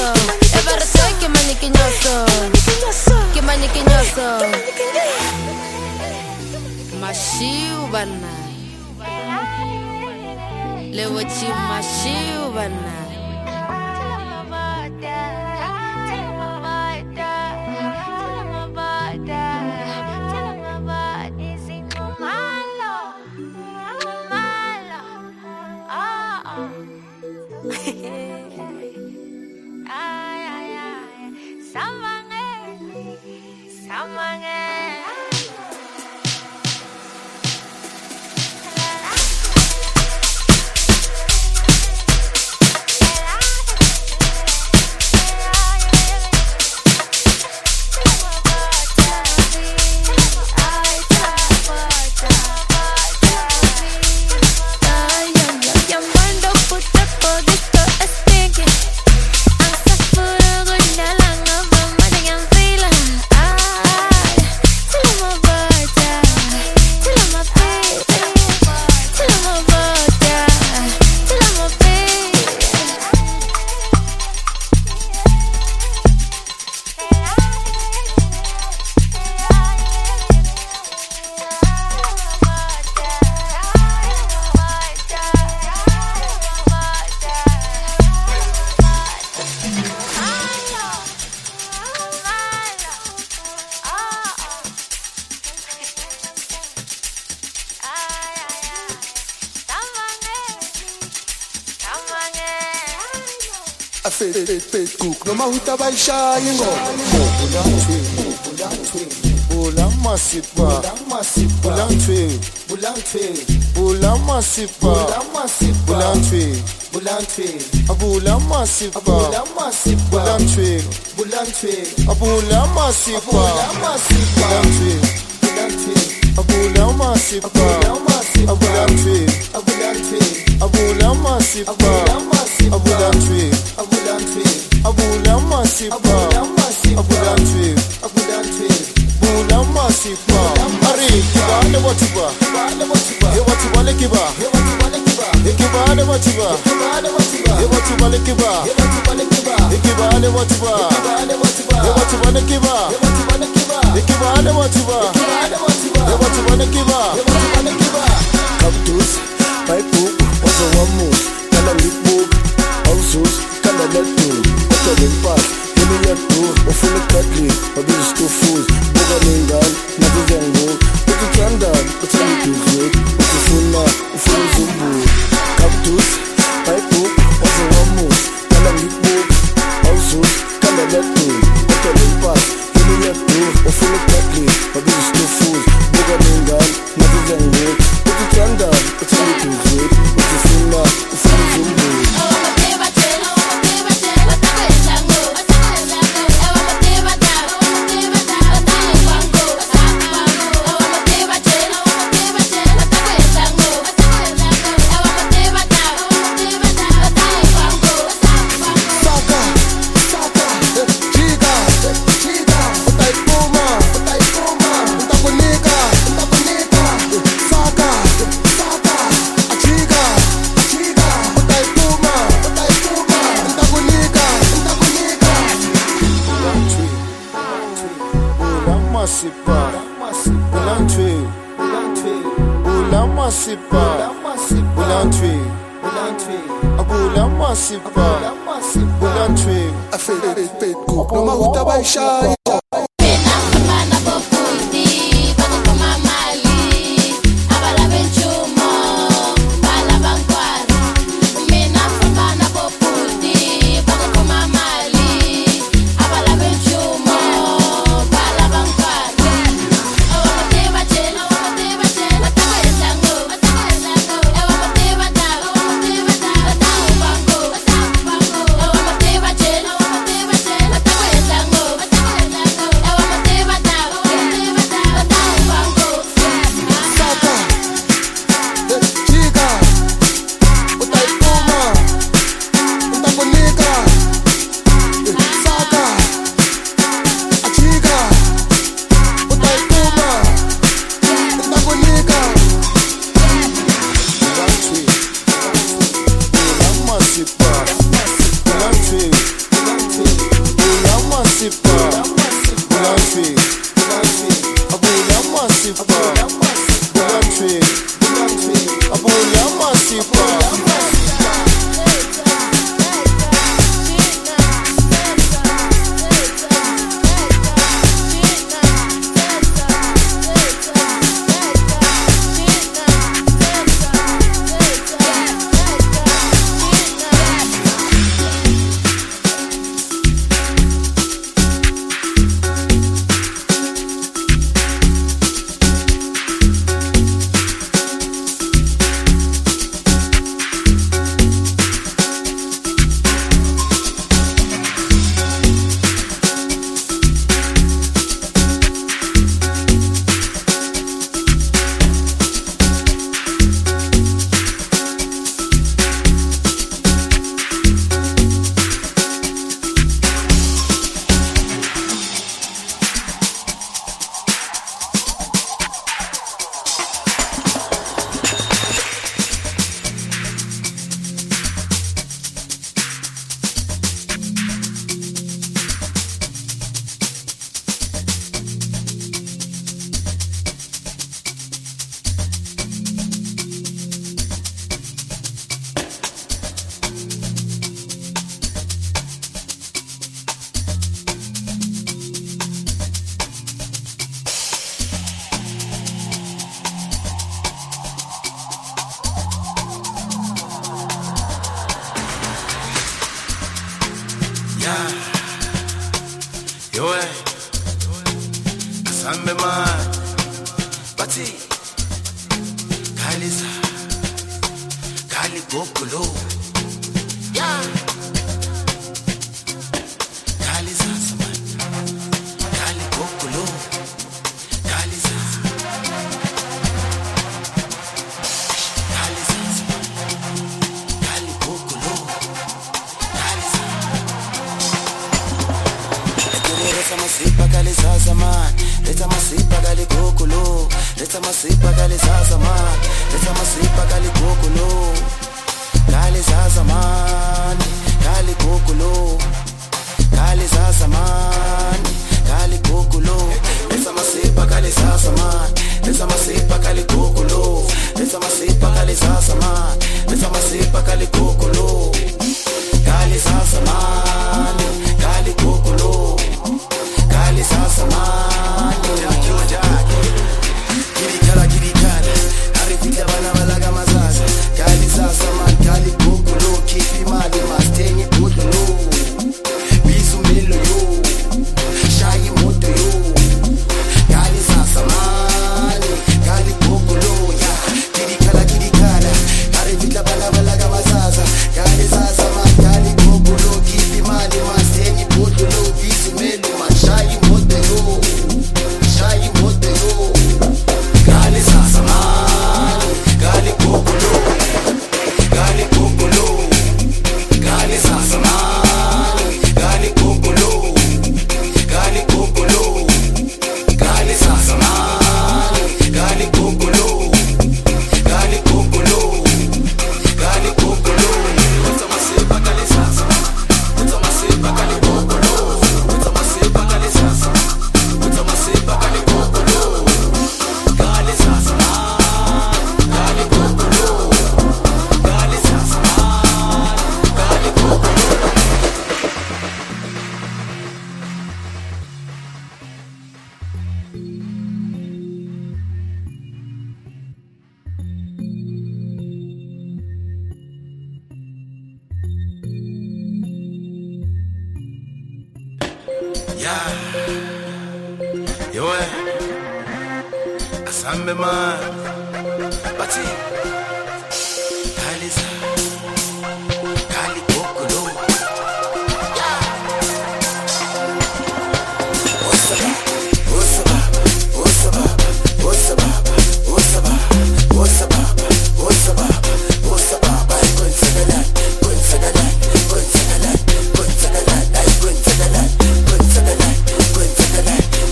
E barrete que maniquinhoso. Que maniquinhoso. Mashiu bana. Lewachi mashiu bana. Facebook noma utabayishaya ingoma bulamasipa bulantwe bulamasipa bulantwe abulamasipa bulantwe abulamasipa bulantwe abulamasipa bulantwe abulamasipa bulantwe abulamasipa bulamasipa ari kibale watiba he watiba le kiba he kibale watiba he watiba le kiba he kibale watiba he watiba le kiba he kibale watiba he watiba le kiba kaptus paipu ozo wamu kala lipu ausus kala letu oto pas letu ofuna kadri abis to fools bogalingal na bijango ukikanda utanikizo ukifuna ufuna zumbu kaptus paipu ozo wamu kala lipu ausus kala letu oto pas letu ofuna kadri abis to fools bogalingal na bijango ukikanda utanikizo ukifuna ufuna zumbu Facebook noma utabayishaya Yo, Asambe man, Bati, Kalisa, Kali Gokulu, yeah. Kalisa, man, Kali Gokulu, Kalisa, Kalisa, Kali Gokulu, Kalisa. Let's masipa kalisa zaman, let's masipa kali Gokulu, let's masipa kalisa zaman, let's masipa kali Gokulu, kalisa zaman, kali Gokulu, kalisa zaman, kali Gokulu, let's masipa kalisa zaman, let's masipa kali Gokulu, let's masipa kalisa zaman, let's masipa kali Gokulu, kalisa zaman, kali Gokulu. Kali sasa mani Kiri kala Harifika bana balaga mazaza Kali sasa mani Kali Gokulu Kipi mali mastengi kutulu Bisu milo yo Shayi moto yo Kali sasa mani Kali Gokulu Kiri kala Harifika bana balaga mazaza Kali sasa mani Kali Gokulu Kipi mali mastengi kutulu Bisu milo Shayi modelo, shayi modelo, Kali sasa mani, Kali Gokulu, Kali Gokulu, Kali sasa mani, Kali Gokulu, Kali Gokulu, Kali sasa mani, Kali Gokulu, Kali Gokulu, Kali Gokulu. Utama sepa Kali sasa, utama sepa Kali Gokulu. Yo, Asambe man, Bati, Kalisa, Kali Gokulu, yeah.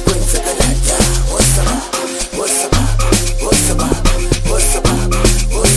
What's up?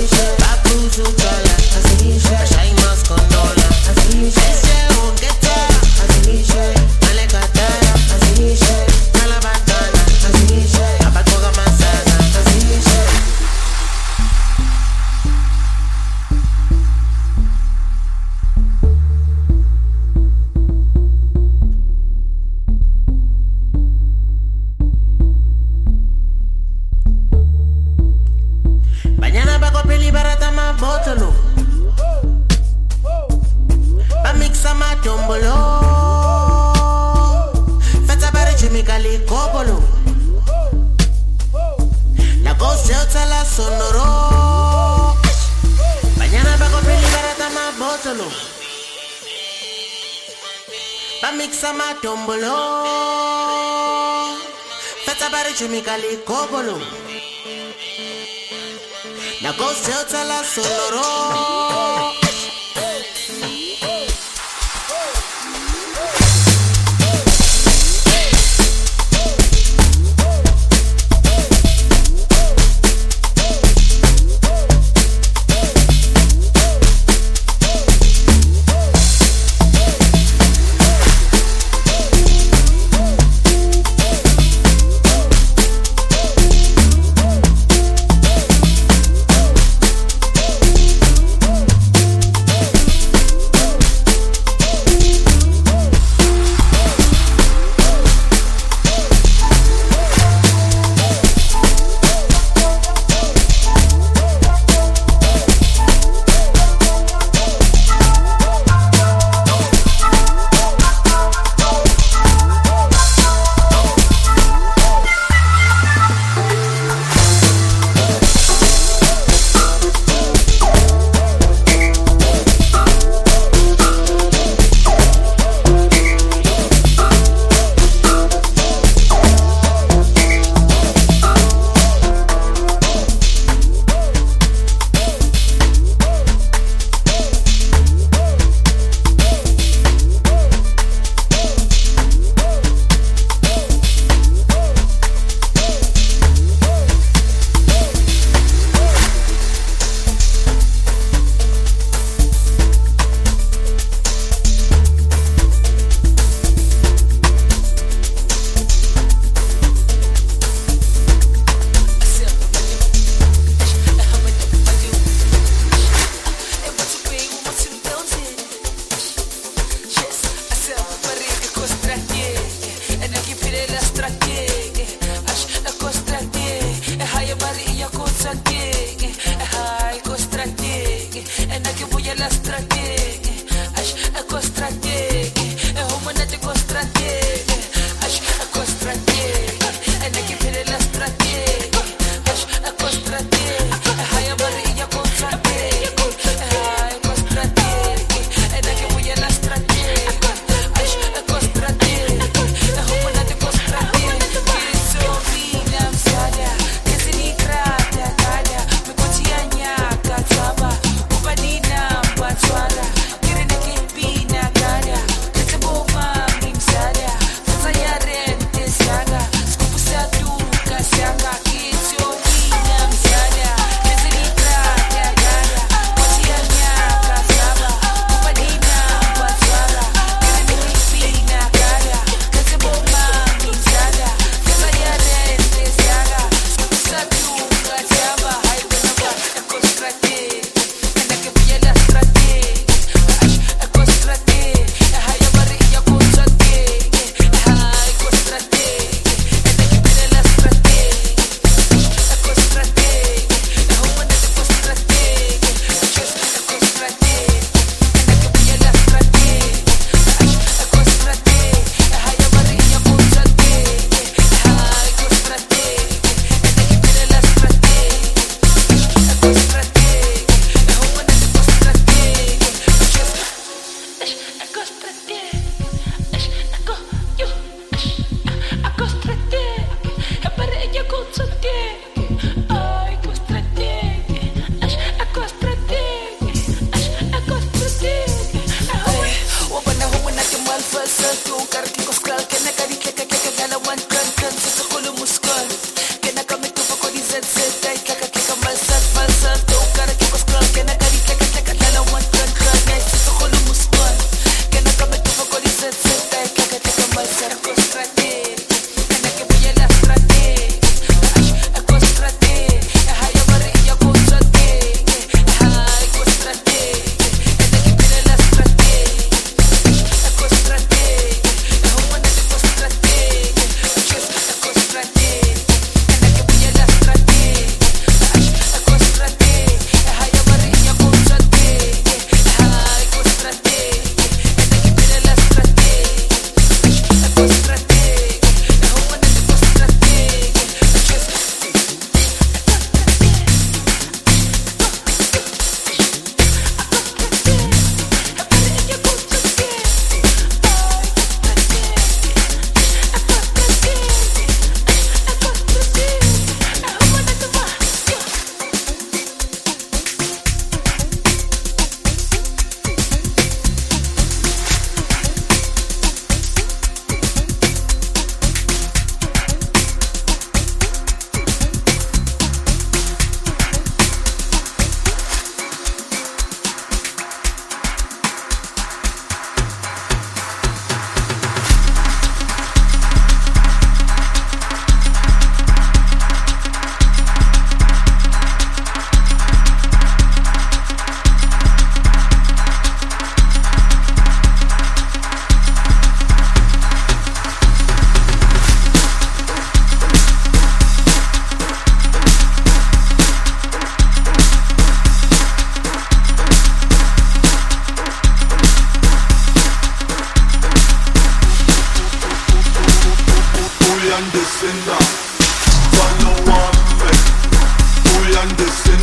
Swara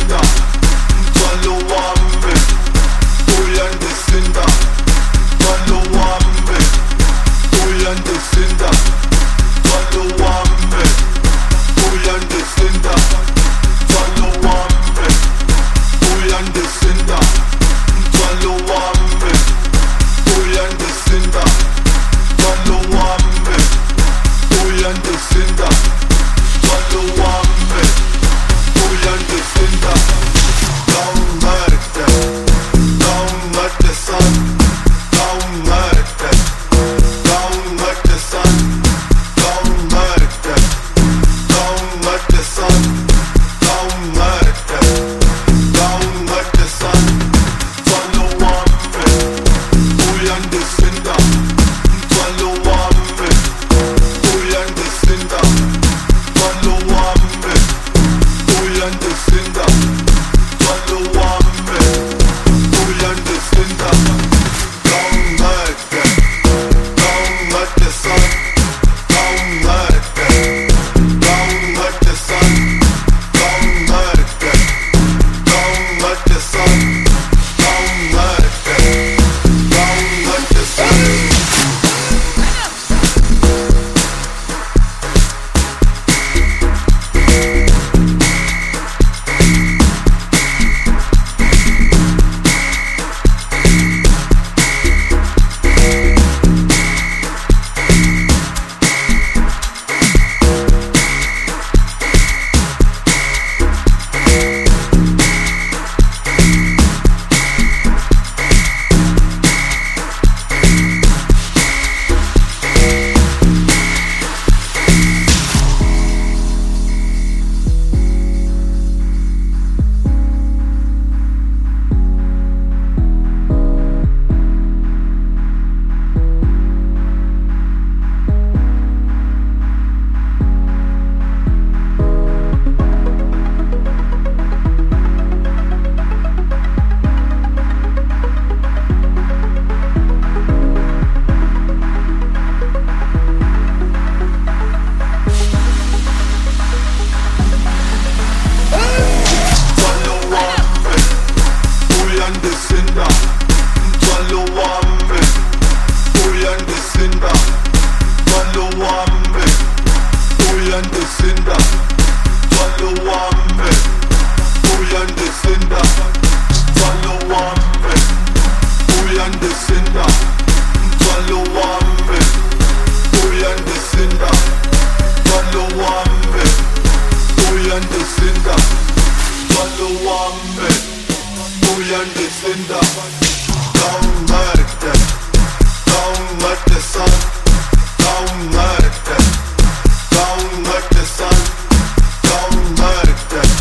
uyandisinda mthwalo wami uyandisinda mthwalo wami uyandisinda mthwalo wami uyandisinda mthwalo wami uyandisinda mthwalo wami uyandisinda mthwalo wami uyandisinda mthwalo wami uyandisinda Kaumarte son Kaumarte son Kaumarte son Kaumarte son Mthwalo wami uyandisinda mthwalo wami uyandisinda mthwalo wami uyandisinda mthwalo wami uyandisinda Kaumarte son Kaumarte son Kaumarte son Kaumarte son uyandisinda mthwalo wami uyandisinda mthwalo wami uyandisinda mthwalo wami uyandisinda mthwalo wami uyandisinda mthwalo wami uyandisinda mthwalo wami uyandisinda mthwalo wami uyandisinda Kaumarte son Kaumarte son Kaumarte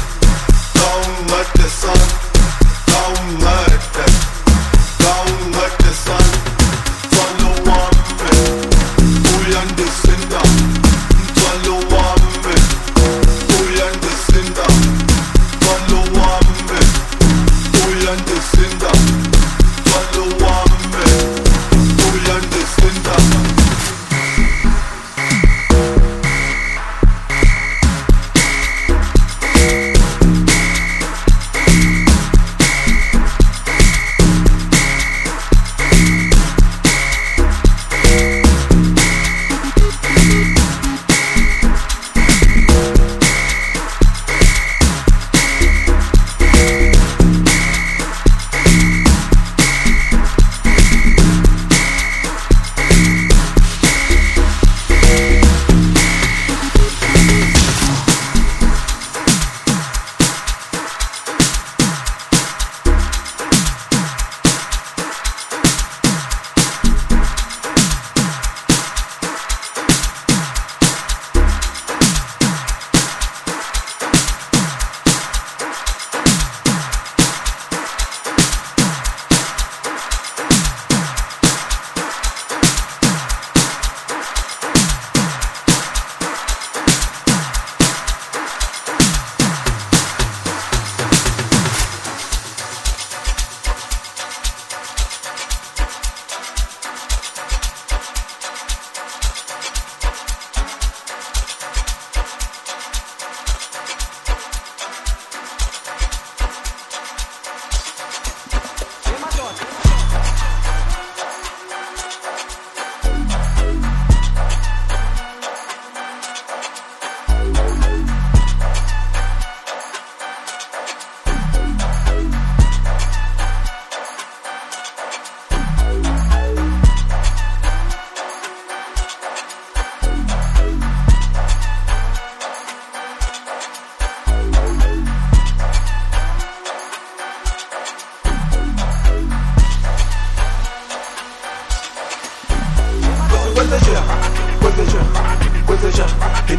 son Kaumarte son mthwalo wami uyandisinda mthwalo wami uyandisinda mthwalo wami uyandisinda mthwalo wami uyandisinda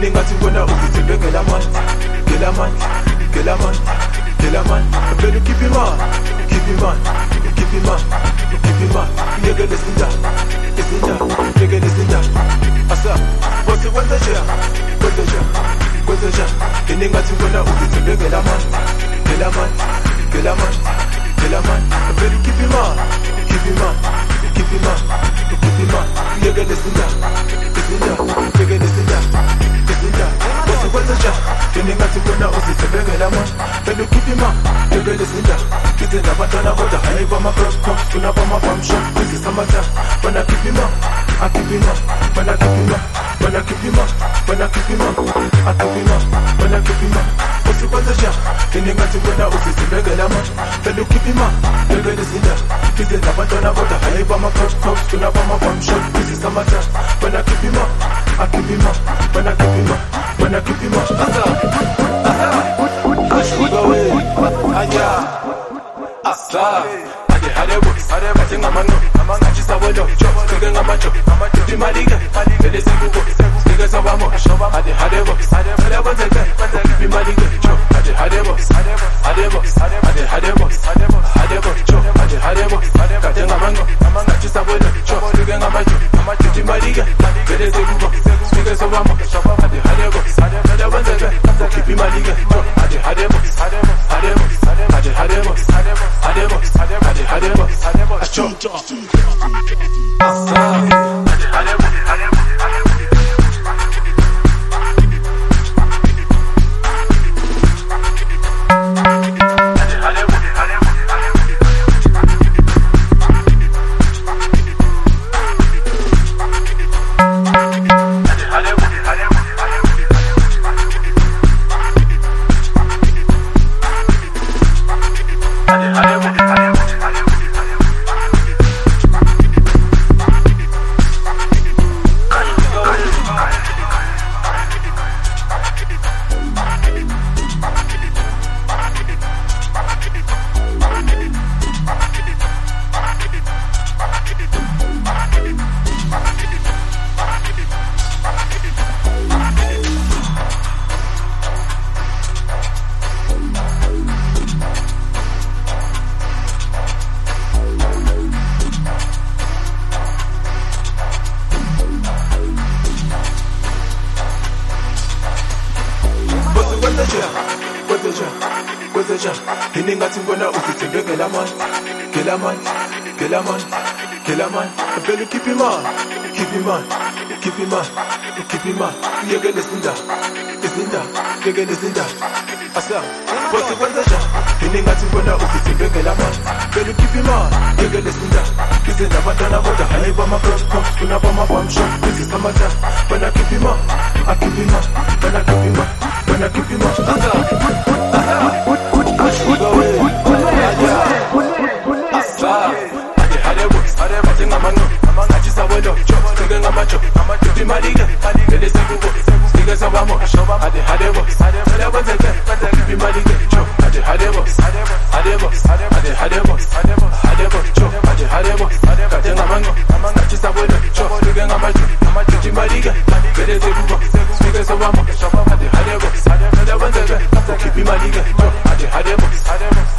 yini ngathi wena uzithembe ngelamani ngelamani ngelamani ngelamani vele ukhiphe imali ukhiphe imali ukhiphe imali ukhiphe imali uyekele izindaba izindaba uyekele izindaba asa bose kwenze nje kwenze nje kwenze nje yini ngathi wena uzithembe ngelamani ngelamani ngelamani ngelamani vele ukhiphe imali ukhiphe imali ukhiphe imali ukhiphe imali uyekele izindaba izindaba uyekele izindaba izindaba bose kwenze nje yini ngathi wena uzithembe ngelamani vele ukhiphe imali uyekele izindaba Kids abantwana kodwa hayi bama-crop cops funa bama-farm shop This summertime when I keep him up I keep him up when I keep him up when I keep him up when I keep him up I keep him up when I keep him up usikwenze nje yini ngathi wena uzithembe ngelamani vele ukhiphe imali uyekele izindaba Kids abantwana kodwa hayi bama-crop cops funa bama-farm shop This summertime when I keep him up I keep him up when I keep him up when I keep him up Asa, ade hadebo, ade ngamano, ngathi sabolo, sike ngamacho, imalike, vele sikubo, sike sabamo, ade hadebo, vele kwenzeke, imalike, ade hadebo, hadebo, ade hadebo, hadebo, ade hadebo, ngathi ngamano, ngathi sabolo, sike ngamacho, imalike, vele sikubo, sike sabamo, ade hadebo, vele kwenzeke, imalike, ade hadebo, hadebo, ade hadebo, Hadebo, acho. Yini ngathi wena uzithembe ngelamani ngelamani ngelamani ngelamani vele ukhiphe imali ukhiphe imali ukhiphe imali ukhiphe imali uyekele izindaba izindaba uyekele izindaba asa bose kwenze nje yini ngathi wena uzithembe ngelamani vele ukhiphe imali uyekele izindaba kize nabantwana kodwa hayi bama-crop cops funa bama-farm shop This is summertime when I keep him up I keep him up when I keep him up when I keep him up Hadebo,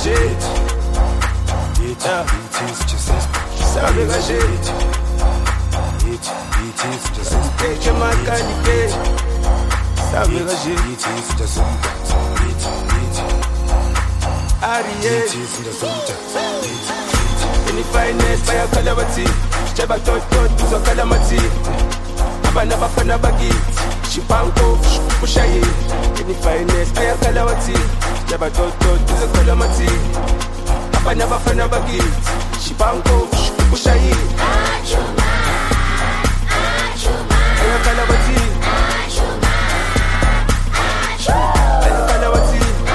shit. Yeah. Sabe ga shit. Take your man candy. Sabe ga shit. Ariye. Any finance by a calamity. Cheba toto tuzo calamity. Abana bafana bagi. Shipanko pushayi. Any finance by a calamity. Cheba toto tuzo calamity. Abana bafana bagi. Shipanko pushayi. Aya calamity. Aya calamity.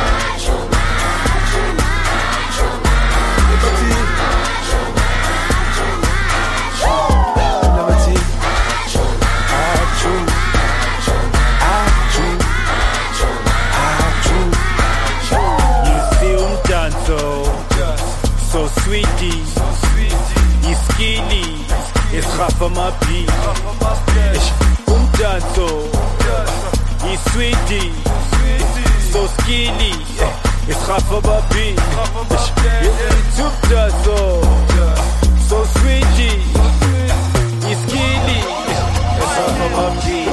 So sweetie, you skinny, it's half of my beat. Umdanso, you sweetie, so skinny, it's half of my beat. Umdanso, so sweetie, you skinny, it's half of my beat.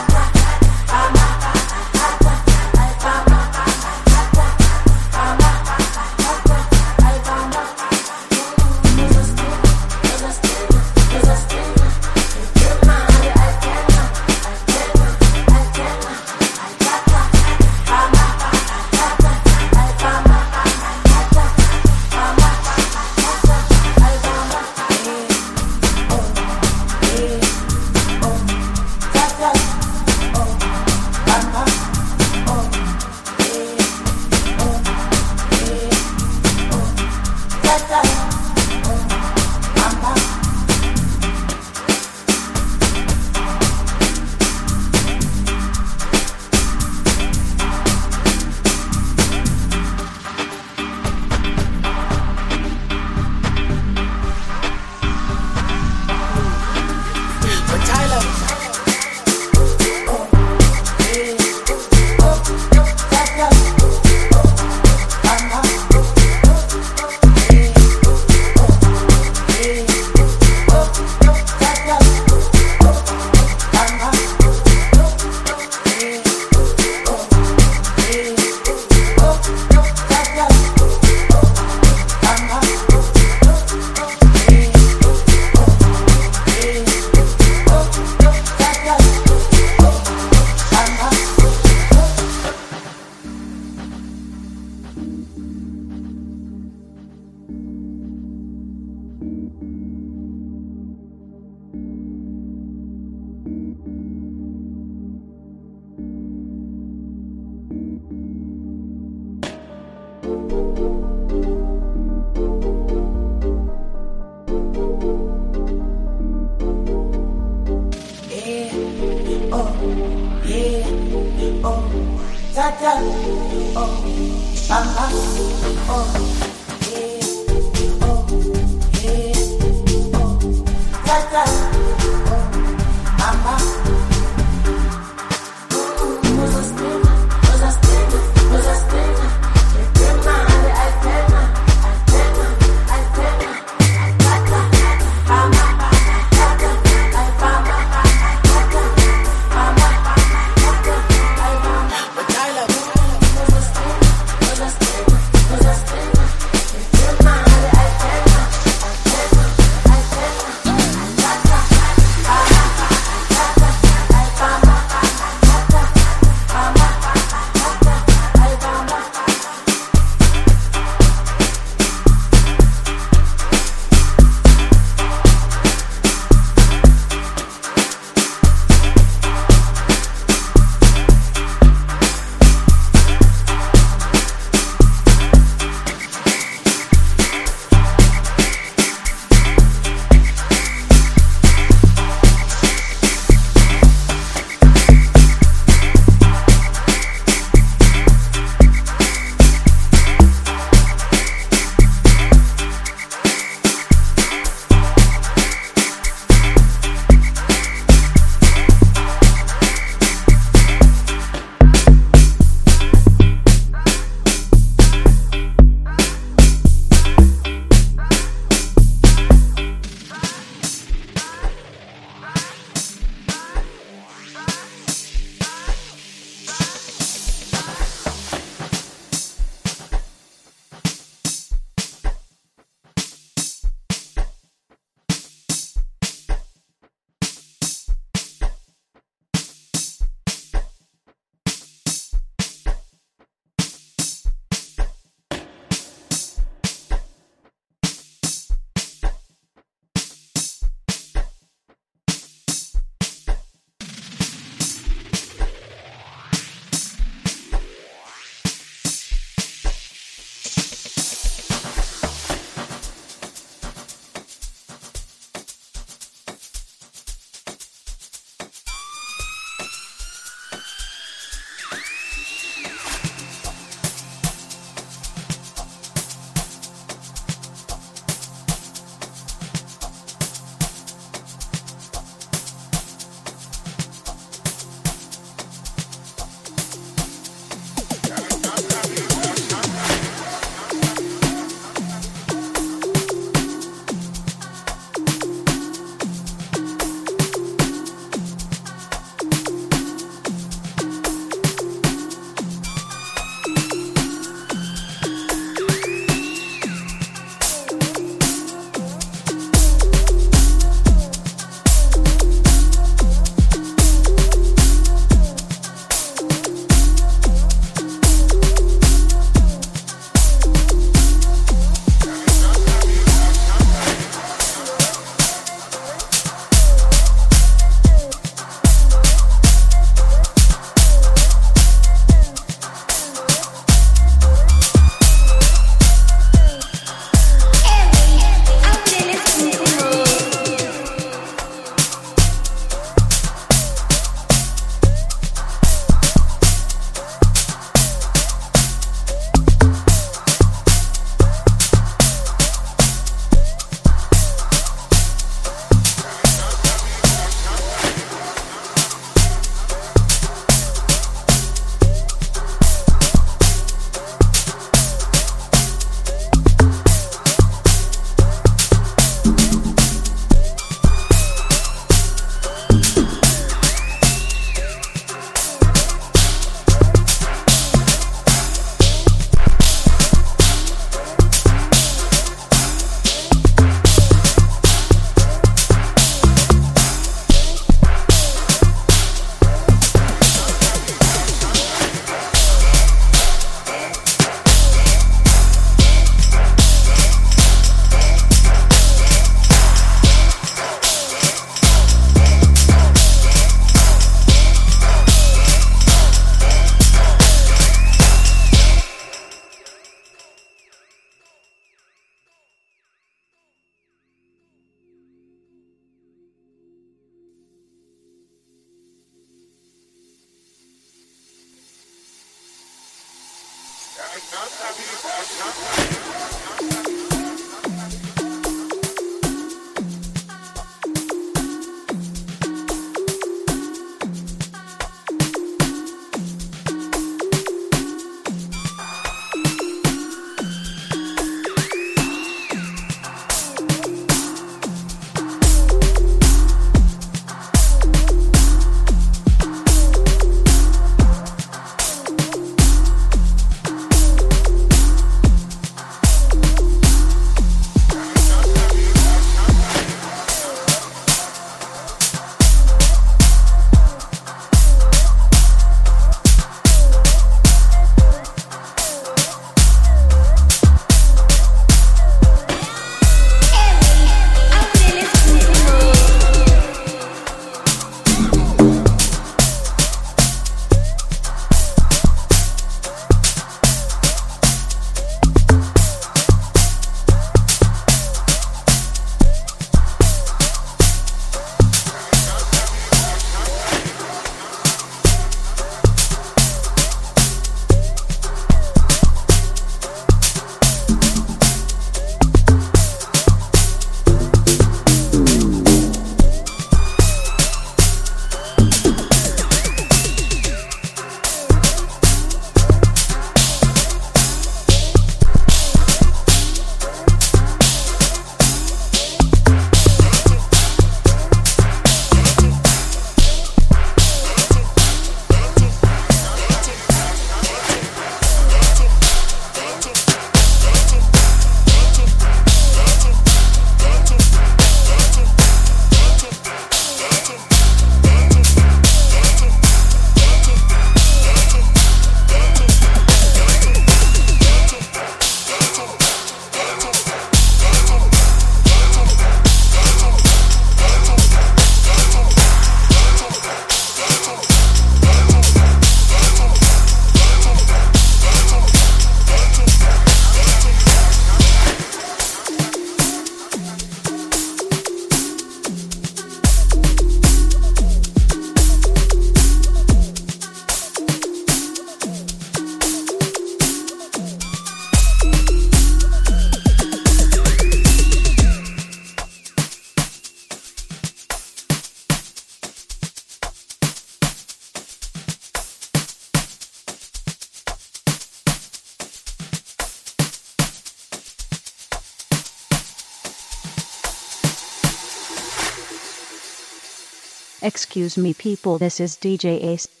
Excuse me people, this is DJ Ace.